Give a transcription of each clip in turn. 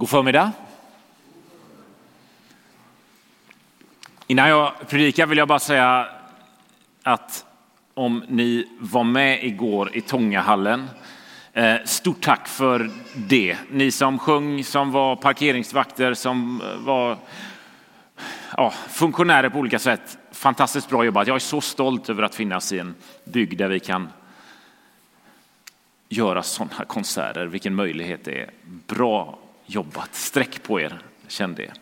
God förmiddag. Innan jag predikar vill jag bara säga att om ni var med igår i Tångahallen, stort tack för det. Ni som sjöng, som var parkeringsvakter, som var funktionärer på olika sätt. Fantastiskt bra jobbat. Jag är så stolt över att finnas i en bygd där vi kan göra sådana konserter. Vilken möjlighet det är. Bra jobbat. Sträck på er, känn det.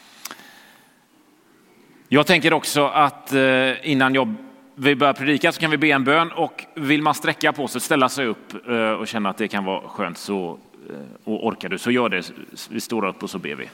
Jag tänker också att innan vi börjar predika så kan vi be en bön, och vill man sträcka på sig, ställa sig upp och känna att det kan vara skönt, så och orkar du så gör det. Vi står upp och så ber vi.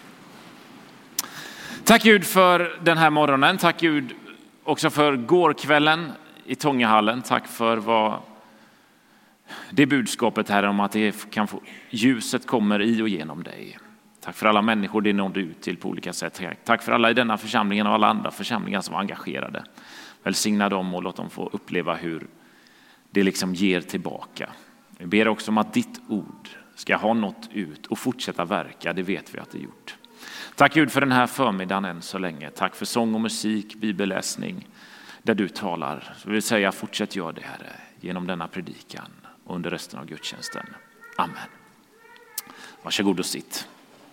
Tack Gud för den här morgonen. Tack Gud också för gårkvällen i Tångahallen. Tack för det budskapet här om att ljuset kommer i och genom dig. Tack för alla människor det nådde ut till på olika sätt. Tack för alla i denna församlingen och alla andra församlingar som var engagerade. Välsigna dem och låt dem få uppleva hur det liksom ger tillbaka. Vi ber också om att ditt ord ska ha nått ut och fortsätta verka. Det vet vi att det är gjort. Tack Gud för den här förmiddagen än så länge. Tack för sång och musik, bibelläsning där du talar. Så vill säga fortsätt gör det, Herre, genom denna predikan och under resten av gudstjänsten. Amen. Varsågod och sitt.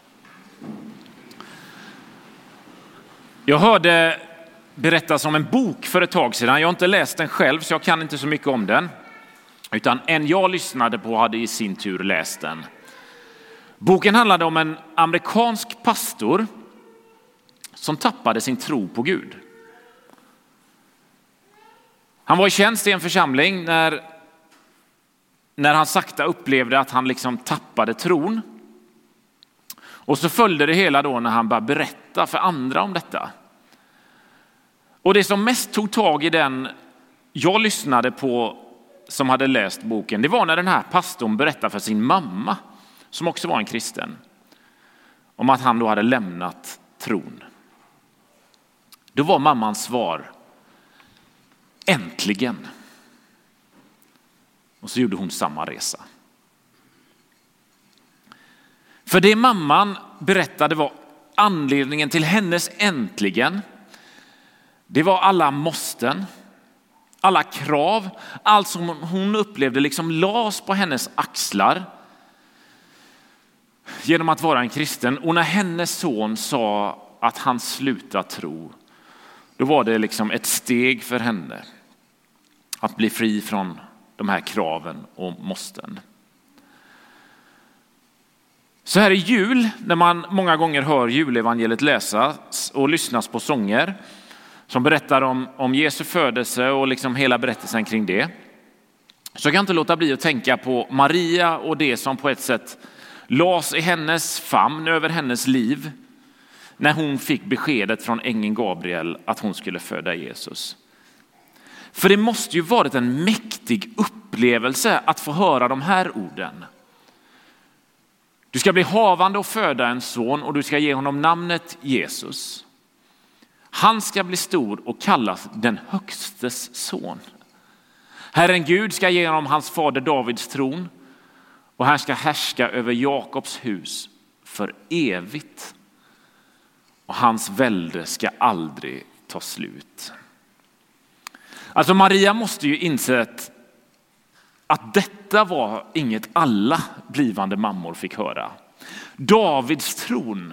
Jag hörde berättas om en bok för ett tag sedan. Jag har inte läst den själv så jag kan inte så mycket om den. Utan en jag lyssnade på hade i sin tur läst den. Boken handlade om en amerikansk pastor som tappade sin tro på Gud. Han var i tjänst i en församling när han sakta upplevde att han liksom tappade tron. Och så följde det hela då när han började berätta för andra om detta. Och det som mest tog tag i den jag lyssnade på som hade läst boken, det var när den här pastorn berättade för sin mamma, som också var en kristen, om att han då hade lämnat tron. Då var mammans svar: äntligen. Och så gjorde hon samma resa. För det mamman berättade var anledningen till hennes äntligen. Det var alla måsten, alla krav, allt som hon upplevde liksom lades på hennes axlar genom att vara en kristen. Och när hennes son sa att han slutade tro, då var det liksom ett steg för henne att bli fri från de här kraven och måsten. Så här i jul, när man många gånger hör julevangeliet läsas och lyssnas på sånger som berättar om Jesu födelse och liksom hela berättelsen kring det, så kan jag inte låta bli att tänka på Maria och det som på ett sätt lades i hennes famn över hennes liv när hon fick beskedet från ängeln Gabriel att hon skulle föda Jesus. För det måste ju varit en mäktig upplevelse att få höra de här orden. Du ska bli havande och föda en son och du ska ge honom namnet Jesus. Han ska bli stor och kallas den högstes son. Herren Gud ska ge honom hans fader Davids tron och han ska härska över Jakobs hus för evigt. Och hans välde ska aldrig ta slut. Alltså Maria måste ju insett att detta var inget alla blivande mammor fick höra. Davids tron.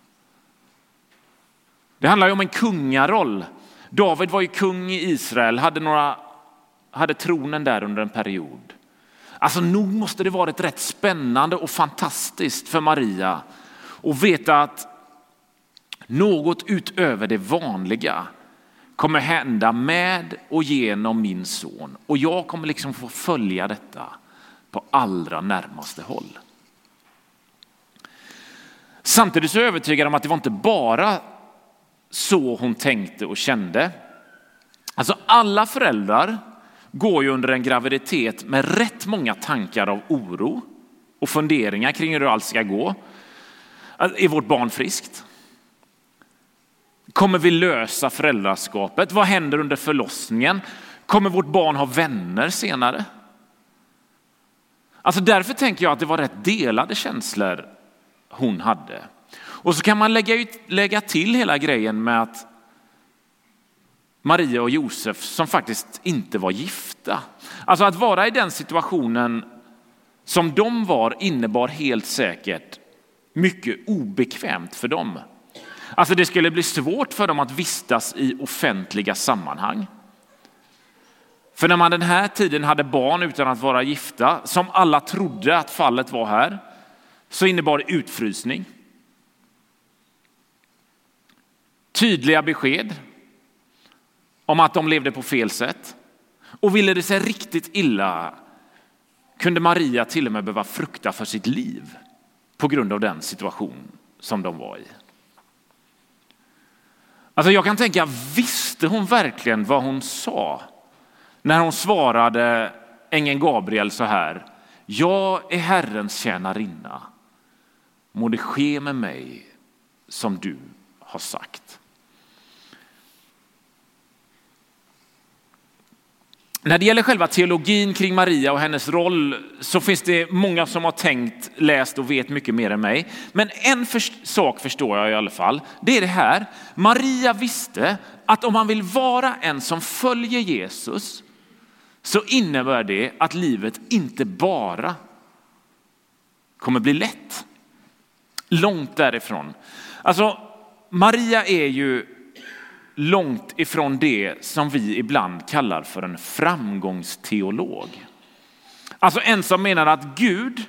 Det handlar ju om en kungaroll. David var ju kung i Israel, hade tronen där under en period. Alltså nog måste det varit rätt spännande och fantastiskt för Maria att veta att något utöver det vanliga kommer hända med och genom min son. Och jag kommer liksom få följa detta på allra närmaste håll. Samtidigt så är jag övertygad om att det var inte bara så hon tänkte och kände. Alltså alla föräldrar går ju under en graviditet med rätt många tankar av oro och funderingar kring hur allt ska gå. Är vårt barn friskt? Kommer vi lösa föräldraskapet? Vad händer under förlossningen? Kommer vårt barn ha vänner senare? Alltså därför tänker jag att det var rätt delade känslor hon hade. Och så kan man lägga till hela grejen med att Maria och Josef som faktiskt inte var gifta. Alltså att vara i den situationen som de var innebar helt säkert mycket obekvämt för dem. Alltså det skulle bli svårt för dem att vistas i offentliga sammanhang. För när man den här tiden hade barn utan att vara gifta, som alla trodde att fallet var här, så innebar det utfrysning. Tydliga besked om att de levde på fel sätt. Och ville det sig riktigt illa kunde Maria till och med behöva frukta för sitt liv på grund av den situation som de var i. Alltså jag kan tänka, visste hon verkligen vad hon sa när hon svarade ängeln Gabriel så här: jag är Herrens tjänarinna, må det ske med mig som du har sagt. När det gäller själva teologin kring Maria och hennes roll så finns det många som har tänkt, läst och vet mycket mer än mig. Men en sak förstår jag i alla fall. Det är det här. Maria visste att om man vill vara en som följer Jesus så innebär det att livet inte bara kommer bli lätt. Långt därifrån. Alltså Maria är ju långt ifrån det som vi ibland kallar för en framgångsteolog. Alltså en som menar att Gud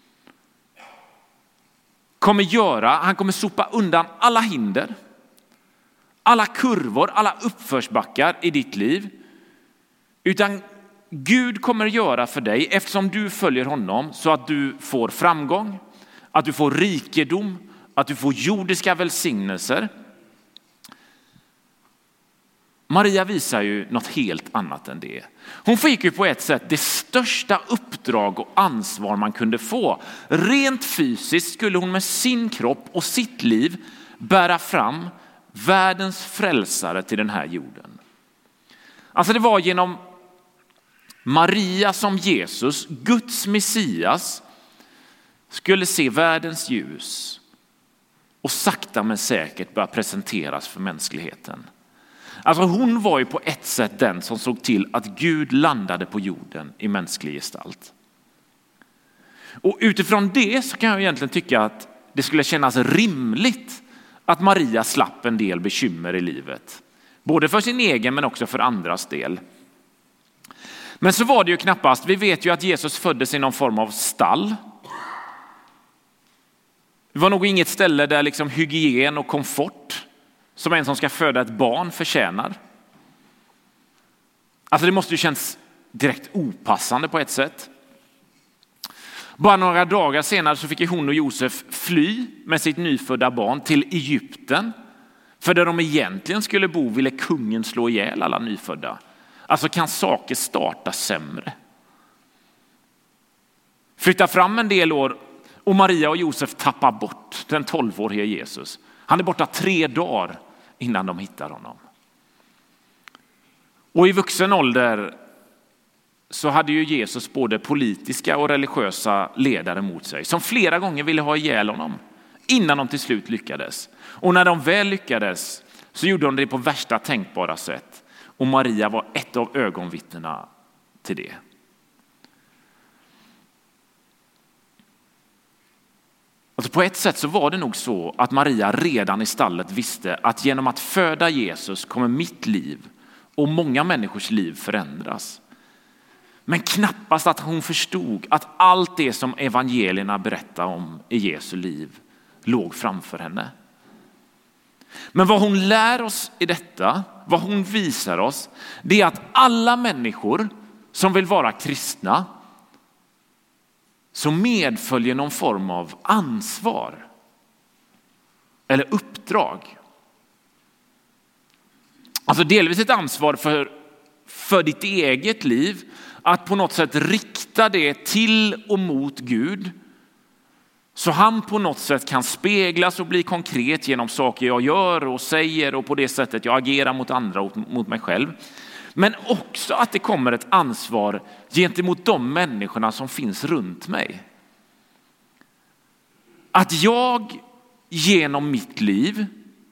han kommer sopa undan alla hinder, alla kurvor, alla uppförsbackar i ditt liv. Utan Gud kommer göra för dig, eftersom du följer honom, så att du får framgång, att du får rikedom, att du får jordiska välsignelser. Maria visar ju något helt annat än det. Hon fick ju på ett sätt det största uppdrag och ansvar man kunde få. Rent fysiskt skulle hon med sin kropp och sitt liv bära fram världens frälsare till den här jorden. Alltså det var genom Maria som Jesus, Guds Messias, skulle se världens ljus och sakta men säkert börja presenteras för mänskligheten. Alltså hon var ju på ett sätt den som såg till att Gud landade på jorden i mänsklig gestalt. Och utifrån det så kan jag egentligen tycka att det skulle kännas rimligt att Maria slapp en del bekymmer i livet. Både för sin egen men också för andras del. Men så var det ju knappast. Vi vet ju att Jesus föddes i någon form av stall. Det var nog inget ställe där liksom hygien och komfort som en som ska föda ett barn förtjänar. Alltså det måste ju kännas direkt opassande på ett sätt. Bara några dagar senare så fick hon och Josef fly med sitt nyfödda barn till Egypten. För där de egentligen skulle bo ville kungen slå ihjäl alla nyfödda. Alltså kan saker starta sämre? Flytta fram en del år och Maria och Josef tappar bort den 12-årige Jesus. Han är borta 3 dagar innan de hittar honom. Och i vuxen ålder så hade ju Jesus både politiska och religiösa ledare mot sig som flera gånger ville ha ihjäl honom innan de till slut lyckades. Och när de väl lyckades så gjorde de det på värsta tänkbara sätt. Och Maria var ett av ögonvittnena till det. Alltså på ett sätt så var det nog så att Maria redan i stallet visste att genom att föda Jesus kommer mitt liv och många människors liv förändras. Men knappast att hon förstod att allt det som evangelierna berättar om i Jesu liv låg framför henne. Men vad hon lär oss i detta, vad hon visar oss, det är att alla människor som vill vara kristna så medföljer någon form av ansvar eller uppdrag. Alltså delvis ett ansvar för ditt eget liv, att på något sätt rikta det till och mot Gud. Så han på något sätt kan speglas och bli konkret genom saker jag gör och säger och på det sättet jag agerar mot andra och mot mig själv. Men också att det kommer ett ansvar gentemot de människorna som finns runt mig. Att jag genom mitt liv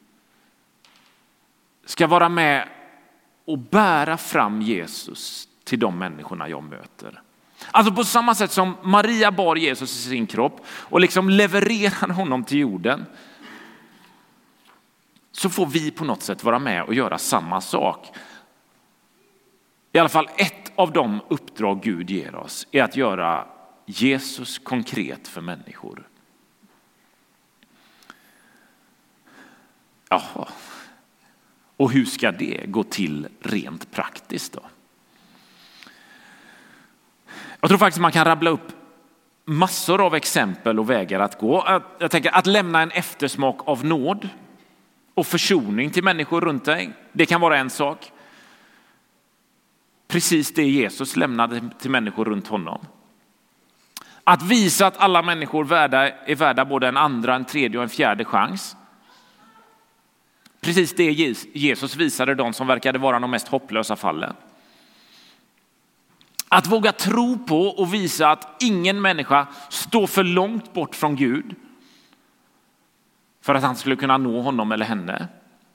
ska vara med och bära fram Jesus till de människorna jag möter. Alltså på samma sätt som Maria bar Jesus i sin kropp och liksom levererade honom till jorden, så får vi på något sätt vara med och göra samma sak. I alla fall ett av de uppdrag Gud ger oss är att göra Jesus konkret för människor. Jaha. Och hur ska det gå till rent praktiskt då? Jag tror faktiskt man kan rabbla upp massor av exempel och vägar att gå. Jag tänker att lämna en eftersmak av nåd och försoning till människor runt dig. Det kan vara en sak. Precis det Jesus lämnade till människor runt honom. Att visa att alla människor är värda både en andra, en tredje och en fjärde chans. Precis det Jesus visade de som verkade vara de mest hopplösa fallen. Att våga tro på och visa att ingen människa står för långt bort från Gud för att han skulle kunna nå honom eller henne.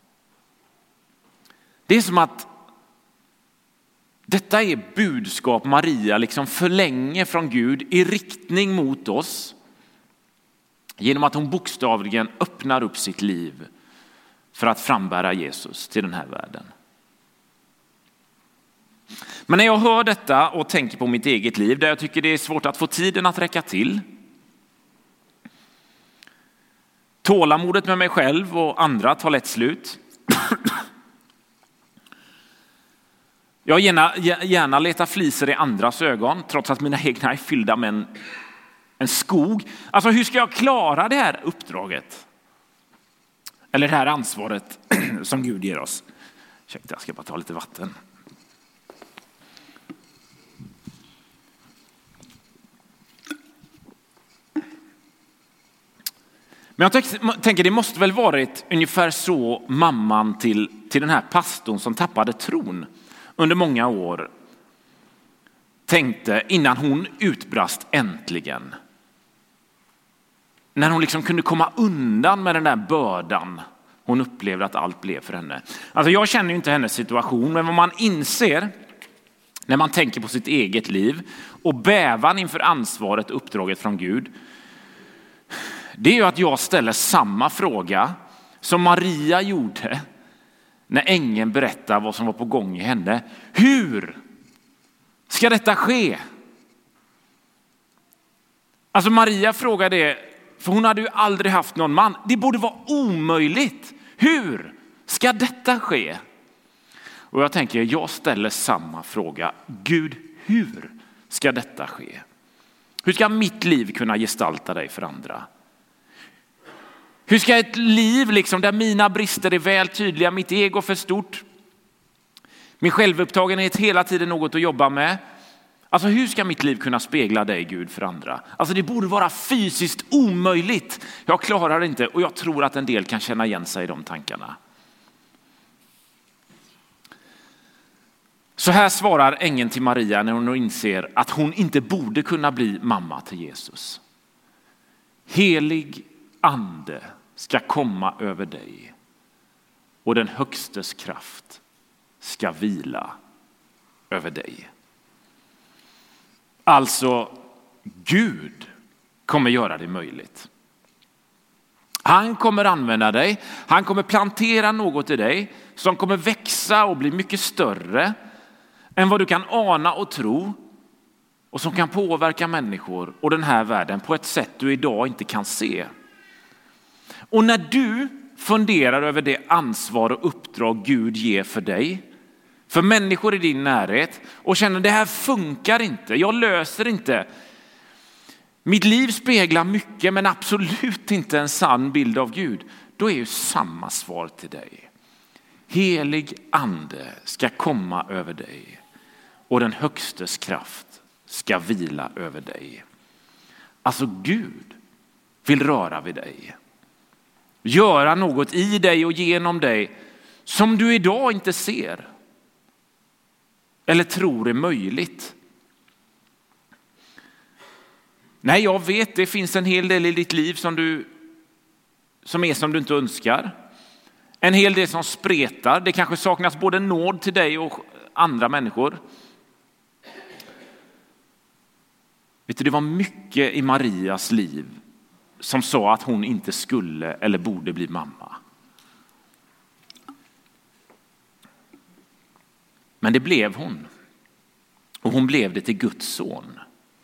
Det är som att detta är budskap Maria liksom förlänger från Gud i riktning mot oss genom att hon bokstavligen öppnar upp sitt liv för att frambära Jesus till den här världen. Men när jag hör detta och tänker på mitt eget liv, där jag tycker det är svårt att få tiden att räcka till, tålamodet med mig själv och andra tar lätt slut. Jag gärna letar fliser i andras ögon, trots att mina egna är fyllda med en skog. Alltså hur ska jag klara det här uppdraget? Eller det här ansvaret som Gud ger oss. Ursäkta, jag ska bara ta lite vatten. Men jag tänker det måste väl varit ungefär så mamman till den här pastorn som tappade tron under många år tänkte innan hon utbrast äntligen. När hon liksom kunde komma undan med den där bördan hon upplevde att allt blev för henne. Alltså jag känner ju inte hennes situation, men vad man inser när man tänker på sitt eget liv och bävan inför ansvaret och uppdraget från Gud, det är ju att jag ställer samma fråga som Maria gjorde när ängeln berättade vad som var på gång i henne. Hur ska detta ske? Alltså Maria frågade det, för hon hade ju aldrig haft någon man. Det borde vara omöjligt. Hur ska detta ske? Och jag tänker, jag ställer samma fråga. Gud, hur ska detta ske? Hur ska mitt liv kunna gestalta dig för andra? Hur ska ett liv liksom där mina brister är väl tydliga, mitt ego för stort, min självupptagenhet hela tiden något att jobba med. Alltså hur ska mitt liv kunna spegla dig Gud för andra? Alltså det borde vara fysiskt omöjligt. Jag klarar det inte och jag tror att en del kan känna igen sig i de tankarna. Så här svarar ängeln till Maria när hon inser att hon inte borde kunna bli mamma till Jesus. Helig ande ska komma över dig och den högstes kraft ska vila över dig. Alltså Gud kommer göra det möjligt. Han kommer använda dig. Han kommer plantera något i dig som kommer växa och bli mycket större än vad du kan ana och tro, och som kan påverka människor och den här världen på ett sätt du idag inte kan se. Och när du funderar över det ansvar och uppdrag Gud ger för dig, för människor i din närhet, och känner det här funkar inte, jag löser inte. Mitt liv speglar mycket men absolut inte en sann bild av Gud. Då är ju samma svar till dig. Helig ande ska komma över dig och den högstes kraft ska vila över dig. Alltså Gud vill röra vid dig. Göra något i dig och genom dig som du idag inte ser eller tror är möjligt. Nej, jag vet, det finns en hel del i ditt liv som du inte önskar. En hel del som spretar. Det kanske saknas både nåd till dig och andra människor. Vet du, det var mycket i Marias liv som sa att hon inte skulle eller borde bli mamma. Men det blev hon. Och hon blev det till Guds son.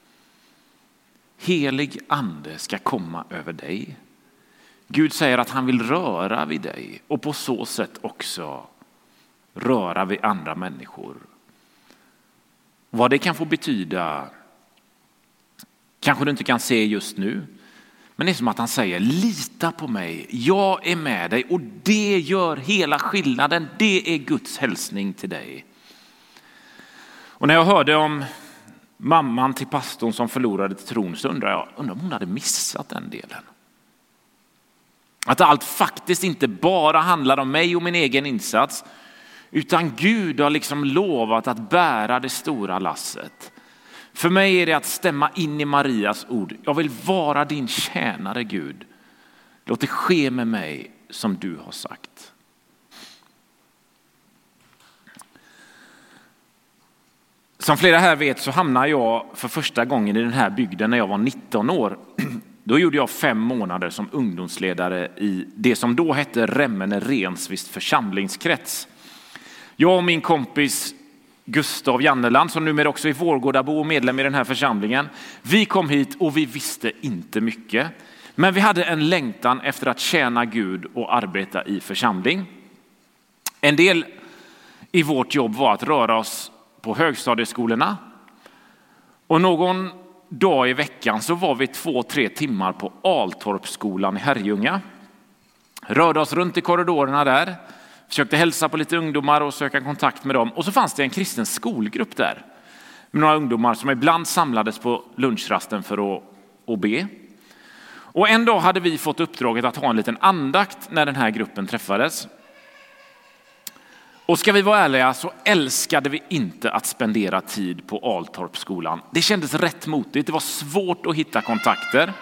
Helig ande ska komma över dig. Gud säger att han vill röra vid dig och på så sätt också röra vid andra människor. Vad det kan få betyda kanske du inte kan se just nu. Men det är som att han säger, lita på mig, jag är med dig och det gör hela skillnaden. Det är Guds hälsning till dig. Och när jag hörde om mamman till pastorn som förlorade tron så undrar jag om hon hade missat den delen. Att allt faktiskt inte bara handlar om mig och min egen insats, utan Gud har liksom lovat att bära det stora lasset. För mig är det att stämma in i Marias ord. Jag vill vara din tjänare, Gud. Låt det ske med mig som du har sagt. Som flera här vet så hamnade jag för första gången i den här bygden när jag var 19 år. Då gjorde jag 5 månader som ungdomsledare i det som då hette Remmene Rensvist församlingskrets. Jag och min kompis Gustav Janneland, som numera också är Vårgårdabo och medlem i den här församlingen. Vi kom hit och vi visste inte mycket. Men vi hade en längtan efter att tjäna Gud och arbeta i församling. En del i vårt jobb var att röra oss på högstadieskolorna. Och någon dag i veckan så var vi 2-3 timmar på Altorpsskolan i Herrljunga. Rörde oss runt i korridorerna där. Försökte hälsa på lite ungdomar och söka kontakt med dem. Och så fanns det en kristen skolgrupp där. Med några ungdomar som ibland samlades på lunchrasten för att be. Och en dag hade vi fått uppdraget att ha en liten andakt när den här gruppen träffades. Och ska vi vara ärliga så älskade vi inte att spendera tid på Altorpsskolan. Det kändes rätt motigt. Det var svårt att hitta kontakter.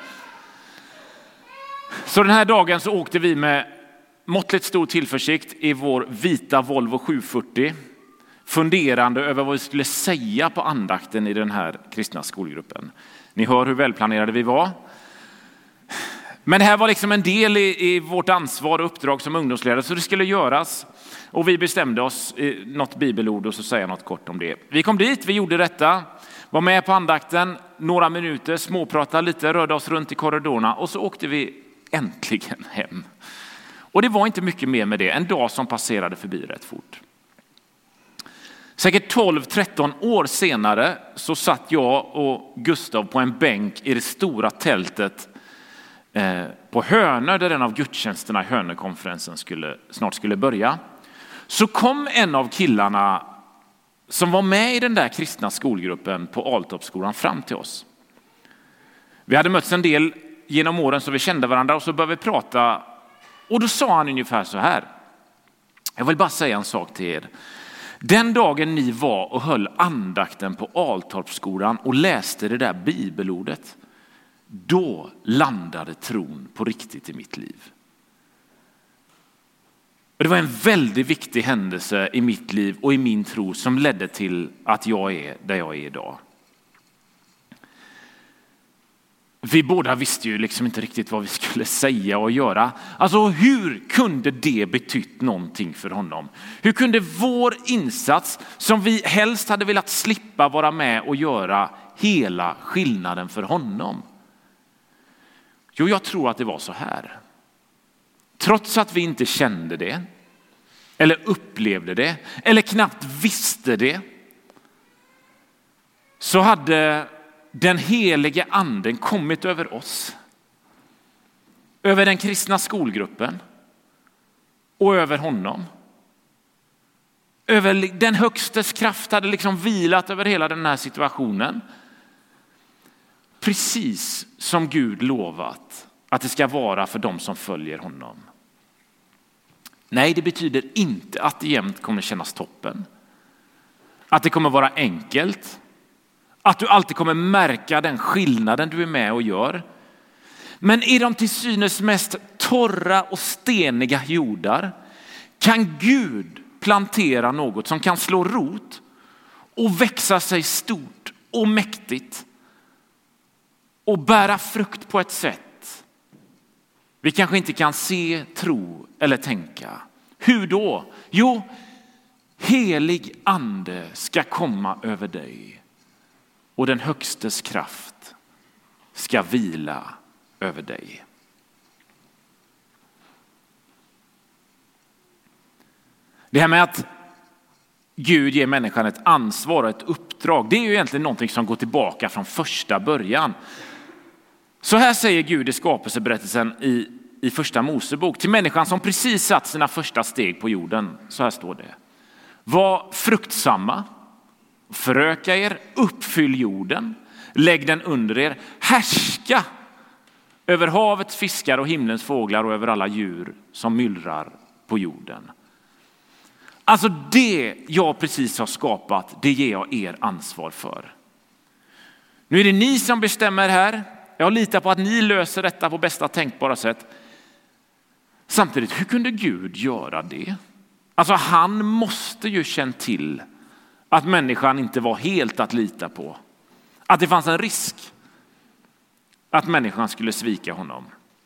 Så den här dagen så åkte vi med måttligt stor tillförsikt i vår vita Volvo 740. Funderande över vad vi skulle säga på andakten i den här kristna skolgruppen. Ni hör hur välplanerade vi var. Men det här var liksom en del i vårt ansvar och uppdrag som ungdomsledare, så det skulle göras. Och vi bestämde oss i något bibelord och så säga något kort om det. Vi kom dit, vi gjorde detta, var med på andakten, några minuter, småpratade lite, rörde oss runt i korridorerna och så åkte vi äntligen hem. Och det var inte mycket mer med det, en dag som passerade förbi rätt fort. Säkert 12-13 år senare så satt jag och Gustav på en bänk i det stora tältet på Hönö, där den av gudstjänsterna i Hönökonferensen snart skulle börja. Så kom en av killarna som var med i den där kristna skolgruppen på Altorpsskolan fram till oss. Vi hade mötts en del genom åren så vi kände varandra och så började vi prata. Och då sa han ungefär så här: jag vill bara säga en sak till er. Den dagen ni var och höll andakten på Altorpsskolan och läste det där bibelordet, då landade tron på riktigt i mitt liv. Och det var en väldigt viktig händelse i mitt liv och i min tro som ledde till att jag är där jag är idag. Vi båda visste ju liksom inte riktigt vad vi skulle säga och göra. Alltså hur kunde det betytt någonting för honom? Hur kunde vår insats, som vi helst hade velat slippa vara med och göra, hela skillnaden för honom? Jo, jag tror att det var så här. Trots att vi inte kände det, eller upplevde det, eller knappt visste det, så hade den helige anden kommit över oss, över den kristna skolgruppen och över honom. Över den högstes kraft hade liksom vilat över hela den här situationen. Precis som Gud lovat att det ska vara för dem som följer honom. Nej, det betyder inte att det jämt kommer kännas toppen. Att det kommer vara enkelt. Att du alltid kommer märka den skillnaden du är med och gör. Men i de till synes mest torra och steniga jordar kan Gud plantera något som kan slå rot och växa sig stort och mäktigt och bära frukt på ett sätt vi kanske inte kan se, tro eller tänka. Hur då? Jo, helig ande ska komma över dig och den högstes kraft ska vila över dig. Det här med att Gud ger människan ett ansvar och ett uppdrag, det är ju egentligen någonting som går tillbaka från första början. Så här säger Gud i skapelseberättelsen i första Mosebok till människan som precis satt sina första steg på jorden. Så här står det: var fruktsamma, föröka er, uppfyll jorden, lägg den under er, härska över havets fiskar och himlens fåglar och över alla djur som myllrar på jorden. Alltså det jag precis har skapat, det ger jag er ansvar för. Nu är det ni som bestämmer här. Jag litar på att ni löser detta på bästa tänkbara sätt. Samtidigt, hur kunde Gud göra det? Alltså han måste ju känt till att människan inte var helt att lita på. Att det fanns en risk att människan skulle svika honom.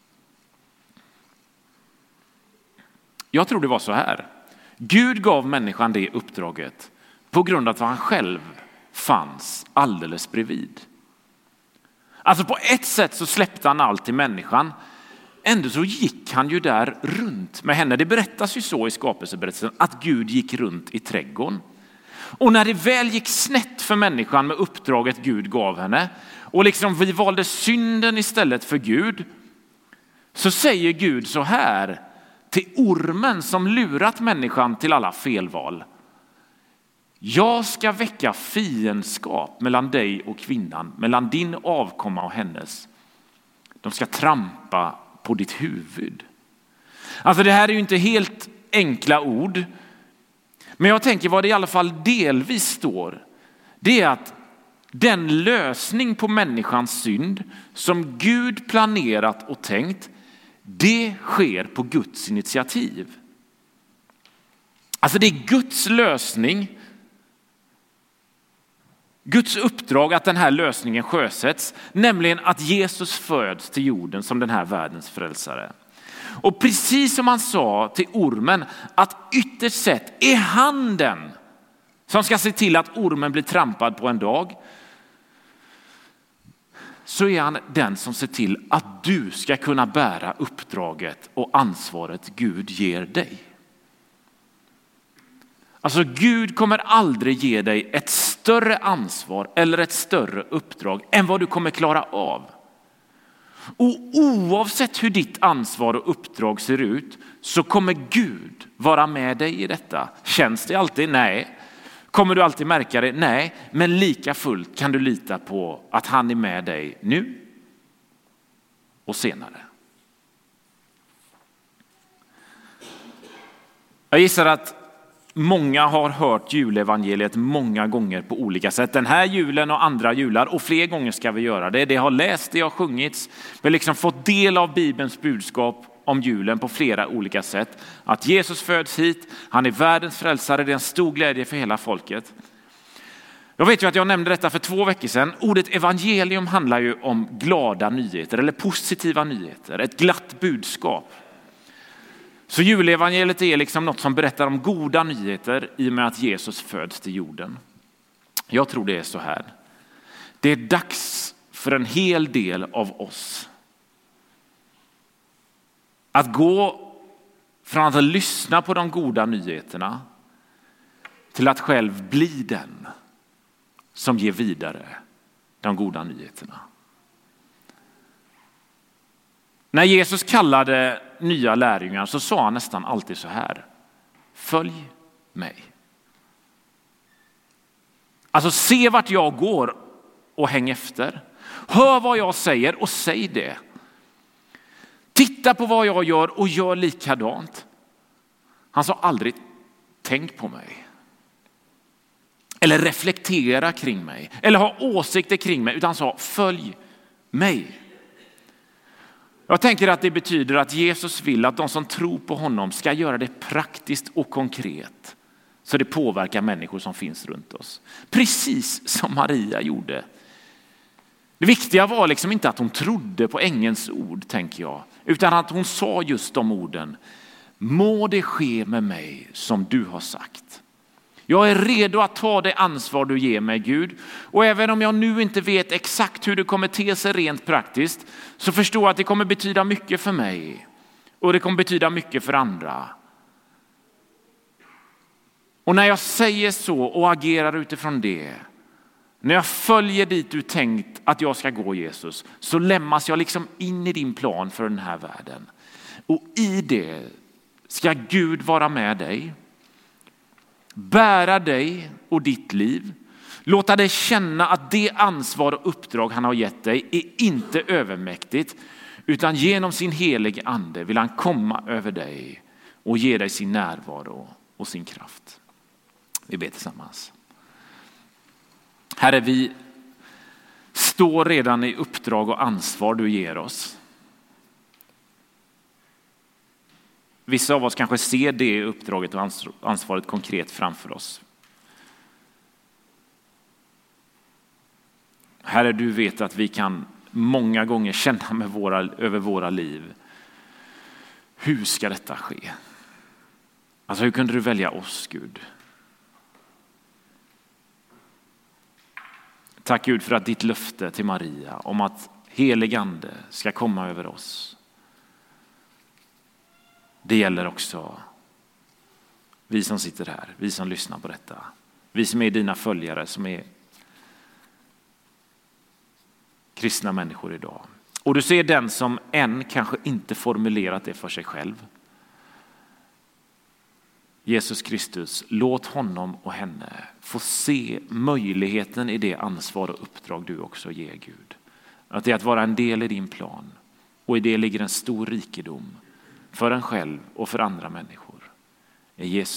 Jag tror det var så här. Gud gav människan det uppdraget på grund av att han själv fanns alldeles bredvid. Alltså på ett sätt så släppte han allt till människan. Ändå så gick han ju där runt med henne. Det berättas ju så i skapelseberättelsen att Gud gick runt i trädgården. Och när det väl gick snett för människan med uppdraget Gud gav henne och liksom vi valde synden istället för Gud, så säger Gud så här till ormen som lurat människan till alla felval: jag ska väcka fiendskap mellan dig och kvinnan, mellan din avkomma och hennes. De ska trampa på ditt huvud. Alltså det här är ju inte helt enkla ord. Men jag tänker vad det i alla fall delvis står. Det är att den lösning på människans synd som Gud planerat och tänkt, det sker på Guds initiativ. Alltså det är Guds lösning. Guds uppdrag att den här lösningen sjösätts, nämligen att Jesus föds till jorden som den här världens frälsare. Och precis som han sa till ormen att ytterst sett är han den som ska se till att ormen blir trampad på en dag, så är han den som ser till att du ska kunna bära uppdraget och ansvaret Gud ger dig. Alltså Gud kommer aldrig ge dig ett större ansvar eller ett större uppdrag än vad du kommer klara av. Och oavsett hur ditt ansvar och uppdrag ser ut så kommer Gud vara med dig i detta. Känns det alltid? Nej. Kommer du alltid märka det? Nej. Men lika fullt kan du lita på att han är med dig nu och senare. Jag gissar att många har hört julevangeliet många gånger på olika sätt. Den här julen och andra jular, och fler gånger ska vi göra det. Det har läst, det har sjungits. Vi har liksom fått del av Bibelns budskap om julen på flera olika sätt. Att Jesus föds hit, han är världens frälsare, det är en stor glädje för hela folket. Jag vet ju att jag nämnde detta för 2 veckor sedan. Ordet evangelium handlar ju om glada nyheter eller positiva nyheter, ett glatt budskap. Så julevangeliet är liksom något som berättar om goda nyheter i och med att Jesus föds till jorden. Jag tror det är så här. Det är dags för en hel del av oss att gå från att lyssna på de goda nyheterna till att själv bli den som ger vidare de goda nyheterna. När Jesus kallade nya lärjungar så sa han nästan alltid så här: följ mig. Alltså se vart jag går och häng efter. Hör vad jag säger och säg det. Titta på vad jag gör och gör likadant. Han sa aldrig tänk på mig. eller reflektera kring mig eller ha åsikter kring mig, utan sa följ mig. Jag tänker att det betyder att Jesus vill att de som tror på honom ska göra det praktiskt och konkret så det påverkar människor som finns runt oss. Precis som Maria gjorde. Det viktiga var liksom inte att hon trodde på ängelns ord, tänker jag, utan att hon sa just de orden. Må det ske med mig som du har sagt. Jag är redo att ta det ansvar du ger mig, Gud. Och även om jag nu inte vet exakt hur det kommer te sig rent praktiskt, så förstår jag att det kommer betyda mycket för mig. Och det kommer betyda mycket för andra. Och när jag säger så och agerar utifrån det, när jag följer dit du tänkt att jag ska gå, Jesus, så lämnas jag liksom in i din plan för den här världen. Och i det ska Gud vara med dig, bära dig och ditt liv, låta dig känna att det ansvar och uppdrag han har gett dig är inte övermäktigt, utan genom sin helige ande vill han komma över dig och ge dig sin närvaro och sin kraft. Vi ber tillsammans. Herre, vi står redan i uppdrag och ansvar du ger oss. Vissa av oss kanske ser det uppdraget och ansvaret konkret framför oss. Herre, du vet att vi kan många gånger känna över våra liv. Hur ska detta ske? Alltså, hur kunde du välja oss, Gud? Tack Gud för att ditt löfte till Maria om att helig ande ska komma över oss. Det gäller också vi som sitter här, vi som lyssnar på detta. Vi som är dina följare, som är kristna människor idag. Och du ser den som än kanske inte formulerat det för sig själv. Jesus Kristus, låt honom och henne få se möjligheten i det ansvar och uppdrag du också ger, Gud. Att det är att vara en del i din plan. Och i det ligger en stor rikedom för en själv och för andra människor. I Jesu